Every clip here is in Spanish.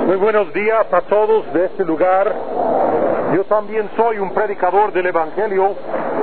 Muy buenos días a todos de este lugar. Yo también soy un predicador del Evangelio.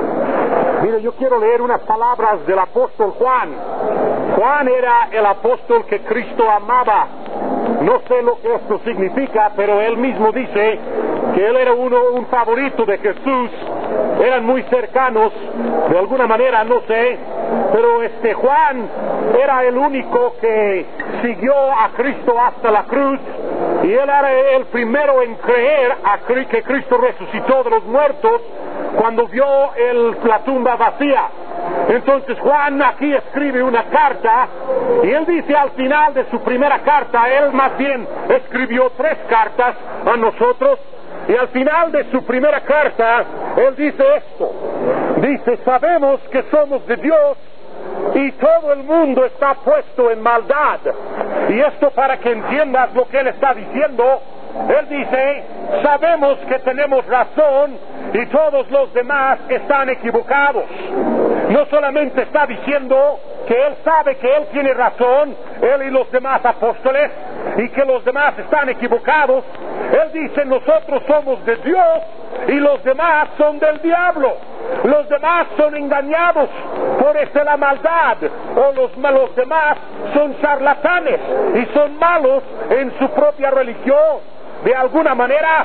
Mire, yo quiero leer unas palabras del apóstol Juan. Juan era el apóstol que Cristo amaba. No sé lo que esto significa, pero él mismo dice que él era un favorito de Jesús. Eran muy cercanos, de alguna manera, no sé. Pero Juan era el único que siguió a Cristo hasta la cruz. Y él era el primero en creer que Cristo resucitó de los muertos cuando vio la tumba vacía. Entonces Juan aquí escribe una carta y él dice al final de su primera carta, él más bien escribió 3 cartas a nosotros, y al final de su primera carta él dice esto, dice: sabemos que somos de Dios y todo el mundo está puesto en maldad. Y esto para que entiendas lo que él está diciendo. Él dice: sabemos que tenemos razón y todos los demás están equivocados. No solamente está diciendo que él sabe que él tiene razón, él y los demás apóstoles, y que los demás están equivocados. Él dice: nosotros somos de Dios y los demás son del diablo. Los demás son engañados por la maldad, o los demás son charlatanes y son malos en su propia religión. De alguna manera,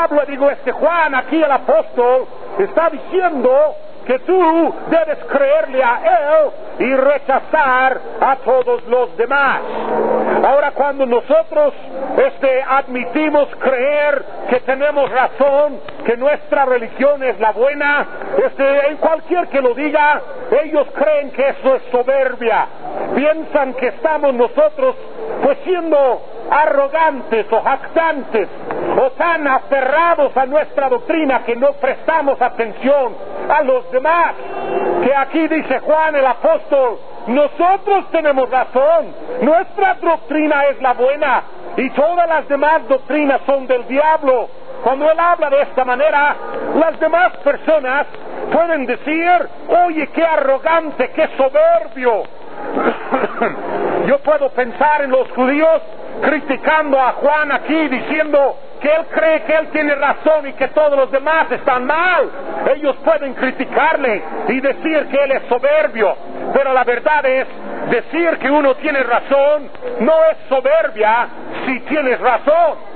Juan, aquí el apóstol, está diciendo que tú debes creerle a él y rechazar a todos los demás. Ahora, cuando nosotros admitimos creer que tenemos razón, que nuestra religión es la buena, en cualquier que lo diga, ellos creen que eso es soberbia. Piensan que estamos nosotros siendo arrogantes o jactantes o tan aferrados a nuestra doctrina que no prestamos atención a los demás. Que aquí dice Juan el apóstol: nosotros tenemos razón, nuestra doctrina es la buena y todas las demás doctrinas son del diablo. Cuando él habla de esta manera, las demás personas pueden decir: oye, qué arrogante, qué soberbio. Yo puedo pensar en los judíos criticando a Juan aquí, diciendo que él cree que él tiene razón y que todos los demás están mal. Ellos pueden criticarle y decir que él es soberbio, pero la verdad es, decir que uno tiene razón no es soberbia si tienes razón.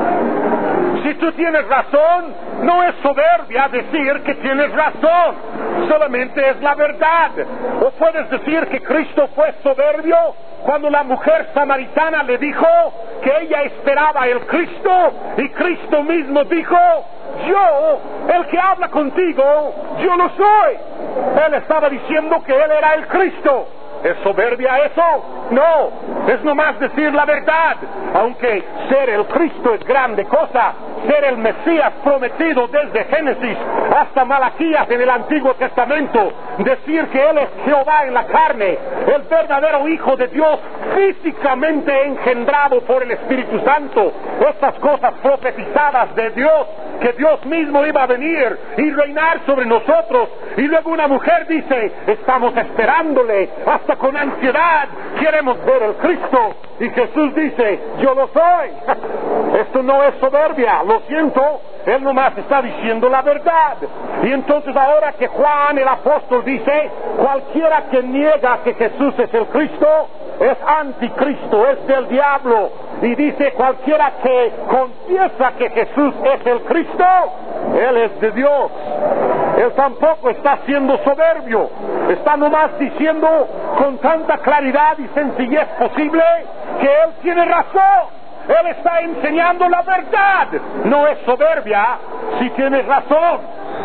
Si tú tienes razón, no es soberbia decir que tienes razón, solamente es la verdad. O puedes decir que Cristo fue soberbio cuando la mujer samaritana le dijo que ella esperaba el Cristo, y Cristo mismo dijo: yo, el que habla contigo, yo lo soy. Él estaba diciendo que él era el Cristo. ¿Es soberbia eso? No, es nomás decir la verdad. Aunque ser el Cristo es grande cosa, ser el Mesías prometido desde Génesis hasta Malaquías en el Antiguo Testamento, decir que él es Jehová en la carne, el verdadero Hijo de Dios, físicamente engendrado por el Espíritu Santo, estas cosas profetizadas de Dios, que Dios mismo iba a venir y reinar sobre nosotros. Y luego una mujer dice: estamos esperándole hasta con ansiedad, queremos ver el Cristo. Y Jesús dice: yo lo soy. Esto no es soberbia, lo siento, él nomás está diciendo la verdad. Y entonces ahora que Juan el apóstol dice: cualquiera que niega que Jesús es el Cristo es anticristo, es del diablo. Y dice: cualquiera que confiesa que Jesús es el Cristo, él es de Dios. Él tampoco está siendo soberbio, está nomás diciendo con tanta claridad y sencillez posible que él tiene razón. Él está enseñando la verdad. No es soberbia si tienes razón.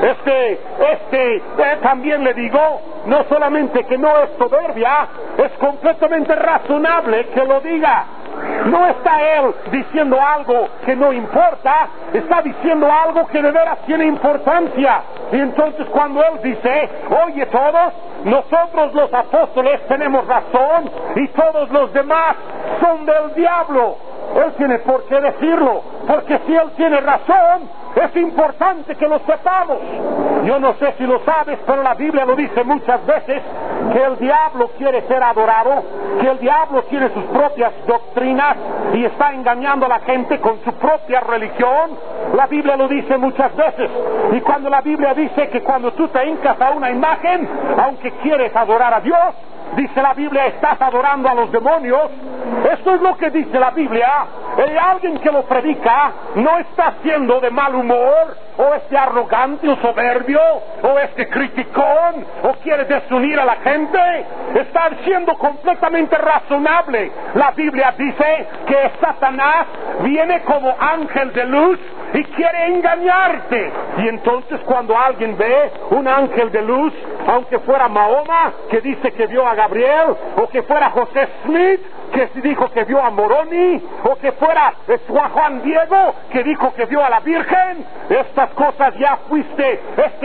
También le digo, no solamente que no es soberbia, es completamente razonable que lo diga. No está él diciendo algo que no importa, está diciendo algo que de veras tiene importancia. Y entonces cuando él dice: oye, todos, nosotros los apóstoles tenemos razón y todos los demás son del diablo, él tiene por qué decirlo, porque si él tiene razón, Es importante que lo sepamos. Yo no sé si lo sabes, pero la Biblia lo dice muchas veces, que el diablo quiere ser adorado, que el diablo tiene sus propias doctrinas y está engañando a la gente con su propia religión. La Biblia lo dice muchas veces. Y cuando la Biblia dice que cuando tú te hincas a una imagen, aunque quieres adorar a Dios, dice la Biblia, estás adorando a los demonios. Esto es lo que dice la Biblia. Y alguien que lo predica no está siendo de mal humor, o es de arrogante o soberbio, o es de criticón, o quiere desunir a la gente. Está siendo completamente razonable. La Biblia dice que Satanás viene como ángel de luz y quiere engañarte. Y entonces cuando alguien ve un ángel de luz, aunque fuera Mahoma, que dice que vio a Gabriel, o que fuera José Smith, que dijo que vio a Moroni, o que fuera Juan Diego, que dijo que vio a la Virgen, estas cosas ya fuiste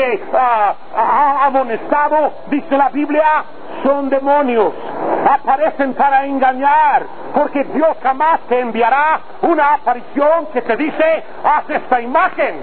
amonestado. Dice la Biblia, son demonios, aparecen para engañar, porque Dios jamás te enviará una aparición que te dice, haz esta imagen,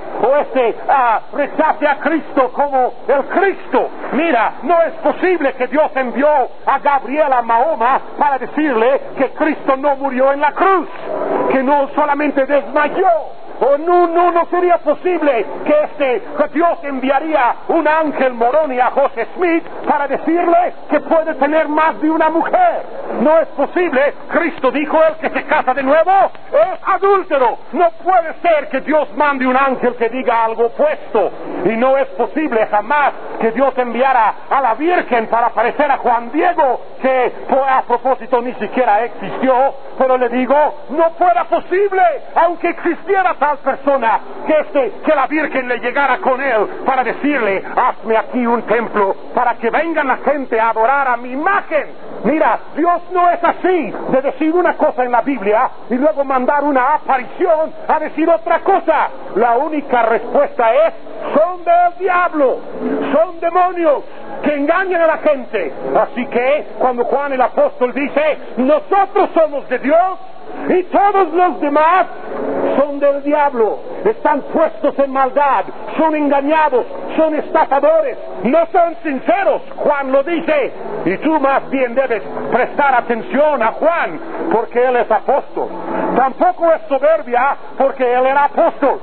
o rechace a Cristo como el Cristo. Mira, no es posible que Dios envió a Gabriel a Mahoma para decirle que Cristo no murió en la cruz, que no solamente desmayó. O no sería posible que Dios enviaría un ángel Moroni a José Smith para decirle que puede tener más de una mujer. No es posible. Cristo dijo, el que se casa de nuevo es adúltero. No puede ser que Dios mande un ángel que diga algo opuesto. Y no es posible jamás que Dios enviara a la Virgen para parecer a Juan Diego, que a propósito ni siquiera existió. Pero le digo, no fuera posible, aunque existiera tal persona, que la Virgen le llegara con él para decirle, hazme aquí un templo para que vengan la gente a adorar a mi imagen. Mira, Dios no es así, de decir una cosa en la Biblia y luego mandar una aparición a decir otra cosa. La única respuesta es, son del diablo, son demonios que engañan a la gente. Así que cuando Juan el apóstol dice, nosotros somos de Dios y todos los demás son del diablo, están puestos en maldad, son engañados, son estafadores, no son sinceros. Juan lo dice, y tú más bien debes prestar atención a Juan, porque él es apóstol. Tampoco es soberbia, porque él era apóstol.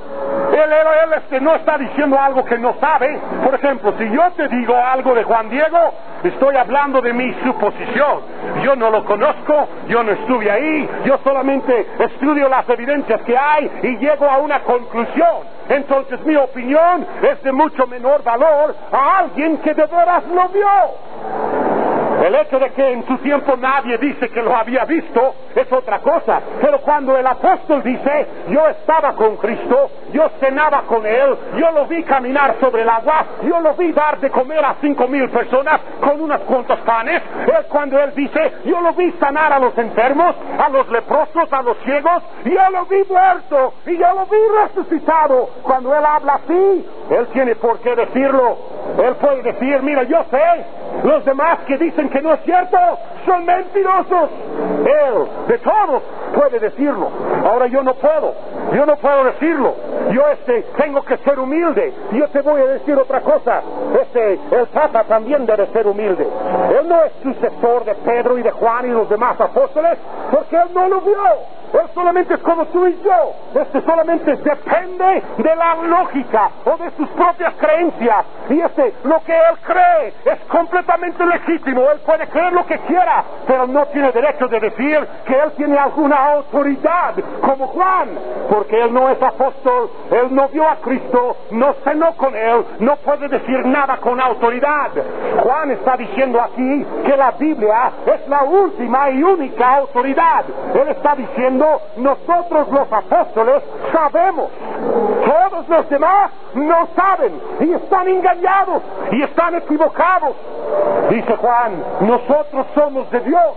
Él no está diciendo algo que no sabe. Por ejemplo, si yo te digo algo de Juan Diego, estoy hablando de mi suposición. Yo no lo conozco, yo no estuve ahí, yo solamente estudio las evidencias que hay y llego a una conclusión. Entonces mi opinión es de mucho menor valor a alguien que de veras lo vio. El hecho de que en su tiempo nadie dice que lo había visto es otra cosa. Pero cuando el apóstol dice, yo estaba con Cristo, yo cenaba con Él, yo lo vi caminar sobre el agua, yo lo vi dar de comer a 5,000 personas con unos cuantos panes, es cuando Él dice, yo lo vi sanar a los enfermos, a los leprosos, a los ciegos, y yo lo vi muerto, y yo lo vi resucitado. Cuando Él habla así, Él tiene por qué decirlo. Él puede decir, mira, yo sé, los demás que dicen que no es cierto son mentirosos. Él, de todos, puede decirlo. Ahora yo no puedo decirlo. Yo tengo que ser humilde. Y yo te voy a decir otra cosa. El Papa también debe ser humilde. Él no es sucesor de Pedro y de Juan y los demás apóstoles, porque él no lo vio. Él solamente es como tú y yo. Solamente depende de la lógica o de sus propias creencias. Y lo que él cree es completamente legítimo. Él puede creer lo que quiera, pero no tiene derecho de decir que él tiene alguna autoridad como Juan, porque él no es apóstol, él no vio a Cristo, no cenó con él, no puede decir nada con autoridad. Juan está diciendo aquí que la Biblia es la última y única autoridad. Él está diciendo, nosotros los apóstoles sabemos, todos los demás no saben y están engañados y están equivocados. Dice Juan, nosotros somos de Dios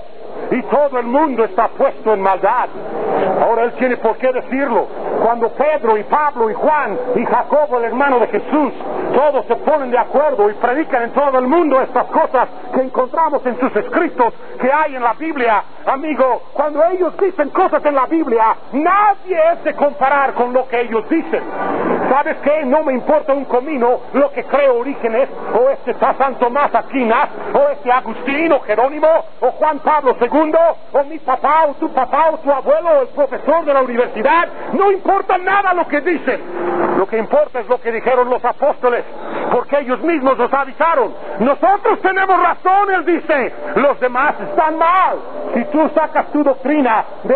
y todo el mundo está puesto en maldad. Ahora él tiene por qué decirlo. Cuando Pedro y Pablo y Juan y Jacobo, el hermano de Jesús, todos se ponen de acuerdo y predican en todo el mundo estas cosas que encontramos en sus escritos que hay en la Biblia. Amigo, cuando ellos dicen cosas en la Biblia, nadie es de comparar con lo que ellos dicen. ¿Sabes qué? No me importa un comino lo que cree Orígenes, o San Tomás Aquinas, o Agustín, o Jerónimo, o Juan Pablo II, o mi papá, o tu abuelo, o el profesor de la universidad. No importa nada lo que dicen. Lo que importa es lo que dijeron los apóstoles, porque ellos mismos nos avisaron. Nosotros tenemos razón, él dice, los demás están mal. Si tú sacas tu doctrina de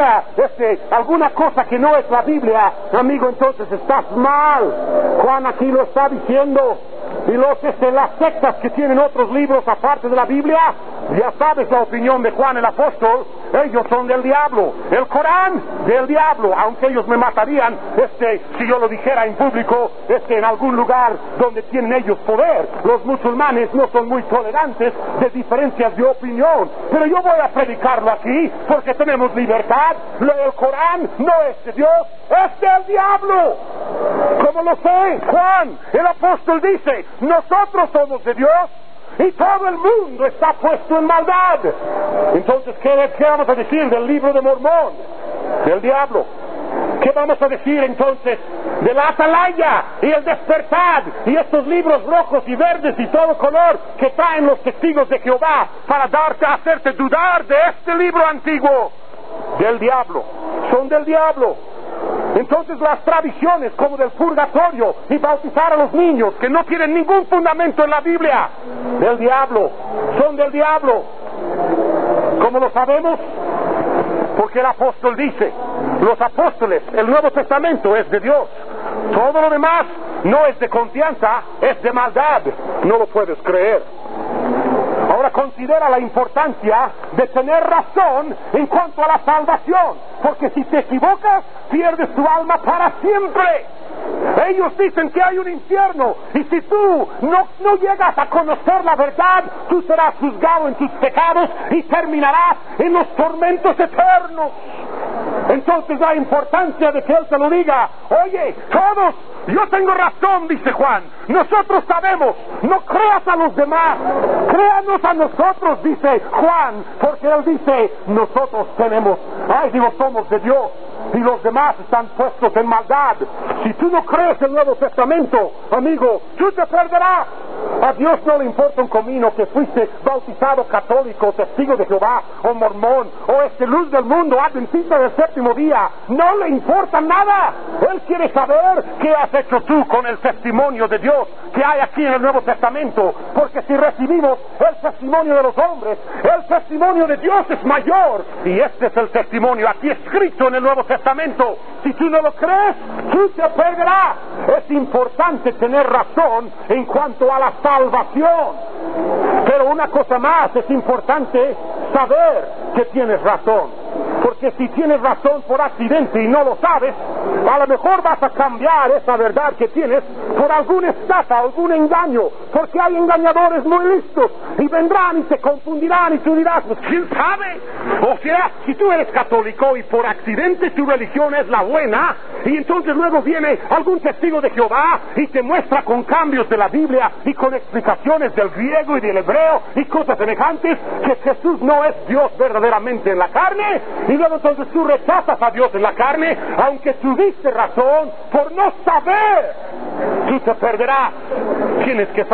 alguna cosa que no es la Biblia, amigo, entonces estás mal. Juan aquí lo está diciendo. Y las sectas que tienen otros libros aparte de la Biblia, ya sabes la opinión de Juan el apóstol, ellos son del diablo. El Corán, del diablo, aunque ellos me matarían si yo lo dijera en público, en algún lugar donde tienen ellos poder. Los musulmanes no son muy tolerantes de diferencias de opinión, pero yo voy a predicarlo aquí porque tenemos libertad. El Corán no es de Dios, es del diablo. ¿Cómo lo sé? Juan el apóstol dice, nosotros somos de Dios y todo el mundo está puesto en maldad. Entonces, ¿qué vamos a decir del libro de Mormón? Del diablo. ¿Qué vamos a decir entonces de la Atalaya y el Despertar y estos libros rojos y verdes y todo color que traen los testigos de Jehová para hacerte dudar de este libro antiguo? Del diablo. Son del diablo. Entonces las tradiciones como del purgatorio y bautizar a los niños que no tienen ningún fundamento en la Biblia, del diablo, son del diablo. ¿Cómo lo sabemos? Porque el apóstol dice, los apóstoles, el Nuevo Testamento es de Dios. Todo lo demás no es de confianza, es de maldad. No lo puedes creer. Ahora considera la importancia de tener razón en cuanto a la salvación, porque si te equivocas, pierdes tu alma para siempre. Ellos dicen que hay un infierno, y si tú no llegas a conocer la verdad, tú serás juzgado en tus pecados y terminarás en los tormentos eternos. Entonces la importancia de que él te lo diga, oye, todos, yo tengo razón, dice Juan, nosotros sabemos, no creas a los demás, créanos a nosotros, dice Juan, porque él dice, nosotros somos de Dios, y los demás están puestos en maldad. Si tú no crees el Nuevo Testamento, amigo, tú te perderás. A Dios no le importa un comino que fuiste bautizado católico, testigo de Jehová, o mormón, o luz del mundo, adventista del séptimo día. No le importa nada. Él quiere saber qué has hecho tú con el testimonio de Dios que hay aquí en el Nuevo Testamento. Porque si recibimos el testimonio de los hombres, el testimonio de Dios es mayor. Y este es el testimonio aquí escrito en el Nuevo Testamento. Si tú no lo crees, tú te perderás. Es importante tener razón en cuanto a la salvación. Pero una cosa más, es importante saber que tienes razón. Porque si tienes razón por accidente y no lo sabes, a lo mejor vas a cambiar esa verdad que tienes por alguna estafa, algún engaño, porque hay engañadores muy listos y vendrán y te confundirán y tú dirás, pues ¿quién sabe? O sea, si tú eres católico y por accidente tu religión es la buena, y entonces luego viene algún testigo de Jehová y te muestra con cambios de la Biblia y con explicaciones del griego y del hebreo y cosas semejantes que Jesús no es Dios verdaderamente en la carne, y luego entonces tú rechazas a Dios en la carne, aunque tuviste razón por no saber, tú te perderás. Tienes que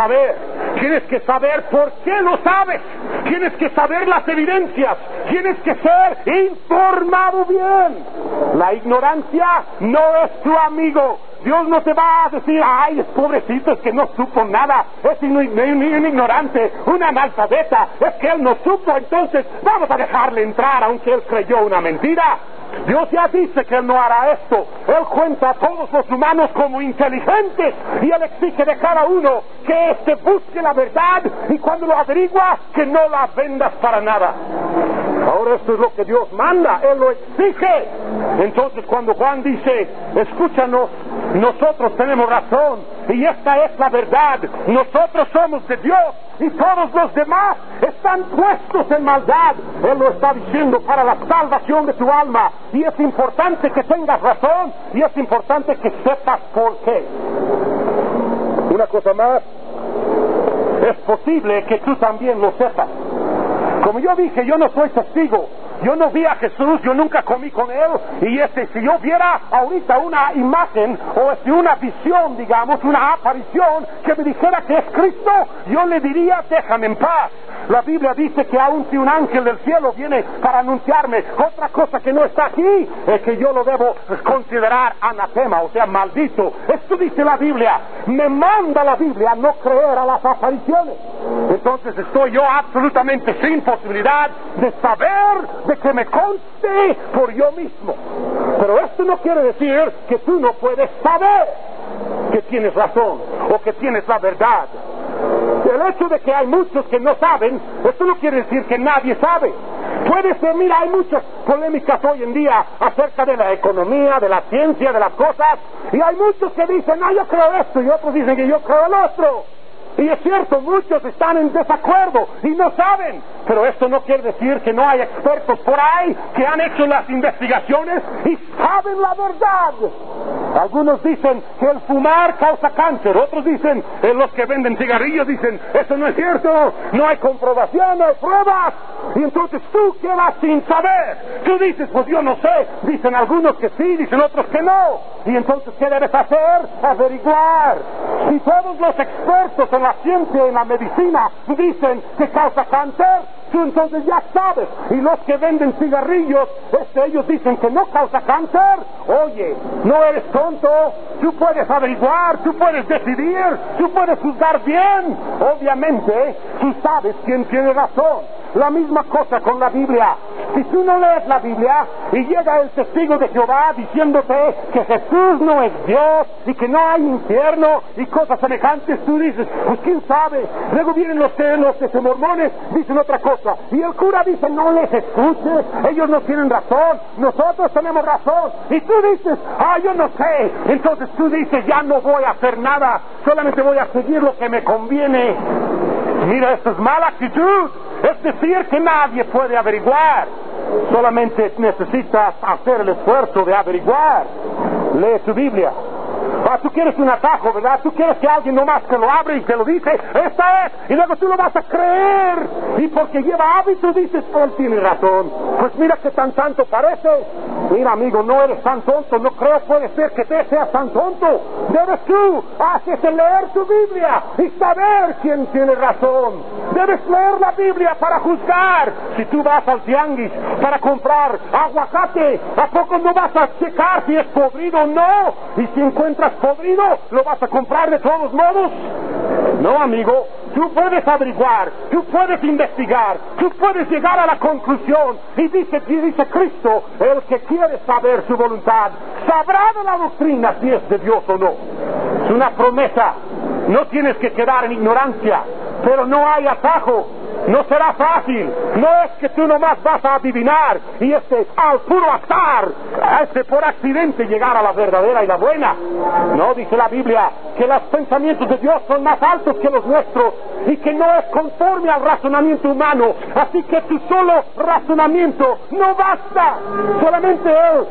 saber por qué lo sabes, tienes que saber las evidencias, tienes que ser informado bien. La ignorancia no es tu amigo. Dios no te va a decir, ay, es pobrecito, es que no supo nada, es un ignorante, un analfabeta, es que él no supo, entonces vamos a dejarle entrar aunque él creyó una mentira. Dios ya dice que él no hará esto. Él cuenta a todos los humanos como inteligentes y él exige de cada uno que busque la verdad y cuando lo averigua, que no la vendas para nada. Ahora esto es lo que Dios manda, Él lo exige. Entonces cuando Juan dice, escúchanos, nosotros tenemos razón y esta es la verdad, nosotros somos de Dios y todos los demás están puestos en maldad, Él lo está diciendo para la salvación de tu alma, y es importante que tengas razón y es importante que sepas por qué. Una cosa más, es posible que tú también lo sepas. Como yo dije, yo no soy testigo, yo no vi a Jesús, yo nunca comí con Él, y si yo viera ahorita una imagen o una visión, digamos, una aparición que me dijera que es Cristo, yo le diría, déjame en paz. La Biblia dice que aun si un ángel del cielo viene para anunciarme otra cosa que no está aquí, es que yo lo debo considerar anatema, o sea, maldito. Esto dice la Biblia. Me manda la Biblia a no creer a las apariciones. Entonces estoy yo absolutamente sin posibilidad de saber, de que me conste por yo mismo. Pero esto no quiere decir que tú no puedes saber que tienes razón o que tienes la verdad. El hecho de que hay muchos que no saben, esto no quiere decir que nadie sabe. Puede ser, mira, hay muchas polémicas hoy en día acerca de la economía, de la ciencia, de las cosas, y hay muchos que dicen, no, yo creo esto, y otros dicen que yo creo el otro. Y es cierto, muchos están en desacuerdo y no saben, pero esto no quiere decir que no hay expertos por ahí que han hecho las investigaciones y saben la verdad. Algunos dicen que el fumar causa cáncer, otros dicen, los que venden cigarrillos dicen, eso no es cierto, no hay comprobación, no hay pruebas. Y entonces tú quedas sin saber. Tú dices, pues yo no sé. Dicen algunos que sí, dicen otros que no. Y entonces, ¿qué debes hacer? Averiguar. Si todos los expertos en la ciencia y en la medicina dicen que causa cáncer, tú entonces ya sabes. Y los que venden cigarrillos, ellos dicen que no causa cáncer. Oye, no eres tonto. Tú puedes averiguar, tú puedes decidir, tú puedes juzgar bien. Obviamente, tú sabes quién tiene razón. La misma cosa con la Biblia. Si tú no lees la Biblia y llega el testigo de Jehová diciéndote que Jesús no es Dios y que no hay infierno y cosas semejantes, tú dices, pues quién sabe. Luego vienen los mormones, dicen otra cosa, y el cura dice, no les escuches, ellos no tienen razón, nosotros tenemos razón. Y tú dices, yo no sé. Entonces tú dices, ya no voy a hacer nada, solamente voy a seguir lo que me conviene. Mira, esto es mala actitud. Es decir, que nadie puede averiguar. Solamente necesitas hacer el esfuerzo de averiguar. Lee tu Biblia. Tú quieres un atajo, ¿verdad? Tú quieres que alguien nomás que lo abre y te lo dice, esta es, y luego tú lo vas a creer. Y porque lleva hábito dices, él tiene razón. Pues mira que tan tanto parece. Mira, amigo, no eres tan tonto, no creo puede ser que te seas tan tonto. Debes tú, haces leer tu Biblia y saber quién tiene razón. Debes leer la Biblia para juzgar. Si tú vas al tianguis para comprar aguacate, ¿a poco no vas a checar si es podrido o no? Y si encuentras podrido, ¿lo vas a comprar de todos modos? No, amigo, tú puedes averiguar, tú puedes investigar, tú puedes llegar a la conclusión. Y dice Cristo, el que quiere saber su voluntad, sabrá de la doctrina si es de Dios o no. Es una promesa, no tienes que quedar en ignorancia, pero no hay atajo. No será fácil, no es que tú nomás vas a adivinar y al puro azar, por accidente llegar a la verdadera y la buena. No, dice la Biblia que los pensamientos de Dios son más altos que los nuestros y que no es conforme al razonamiento humano. Así que tu solo razonamiento no basta. Solamente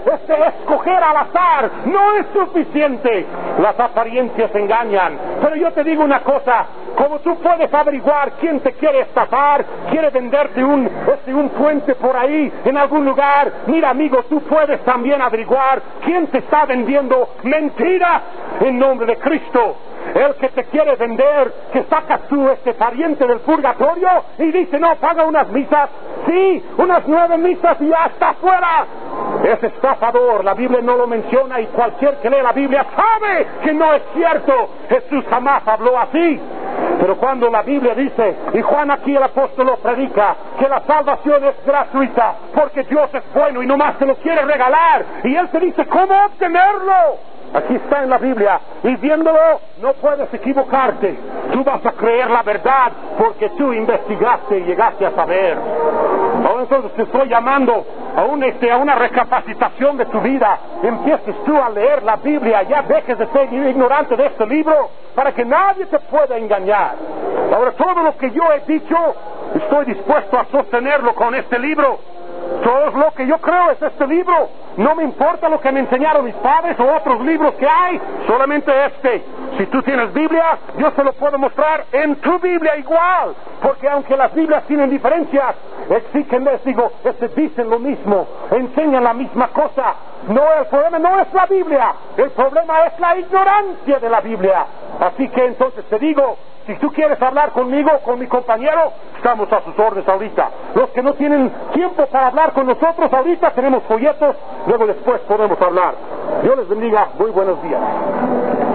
escoger al azar no es suficiente. Las apariencias engañan. Pero yo te digo una cosa, como tú puedes averiguar quién te quiere estafar, quiere venderte un puente por ahí en algún lugar, mira, amigo, tú puedes también averiguar quién te está vendiendo mentiras en nombre de Cristo. El que te quiere vender, que sacas tú pariente del purgatorio y dice, no, paga unas misas, sí, unas 9 misas y ya está fuera. Es estafador, la Biblia no lo menciona y cualquier que lee la Biblia sabe que no es cierto. Jesús jamás habló así. Pero cuando la Biblia dice, y Juan aquí el apóstol lo predica, que la salvación es gratuita, porque Dios es bueno y nomás te lo quiere regalar, y Él te dice cómo obtenerlo. Aquí está en la Biblia, y viéndolo no puedes equivocarte. Tú vas a creer la verdad porque tú investigaste y llegaste a saber. Ahora Ahora entonces te estoy llamando a una recapacitación de tu vida. Empieces tú a leer la Biblia, ya dejes de ser ignorante de este libro, para que nadie te pueda engañar. Ahora, todo lo que yo he dicho, estoy dispuesto a sostenerlo con este libro. Todo lo que yo creo es este libro. No me importa lo que me enseñaron mis padres o otros libros que hay, solamente este. Si tú tienes Biblia, yo se lo puedo mostrar en tu Biblia igual, porque aunque las Biblias tienen diferencias, dicen lo mismo, enseñan la misma cosa. No, el problema no es la Biblia, el problema es la ignorancia de la Biblia. Así que entonces te digo, si tú quieres hablar conmigo o con mi compañero, estamos a sus órdenes ahorita. Los que no tienen tiempo para hablar con nosotros ahorita, tenemos folletos, luego después podemos hablar. Dios les bendiga, muy buenos días.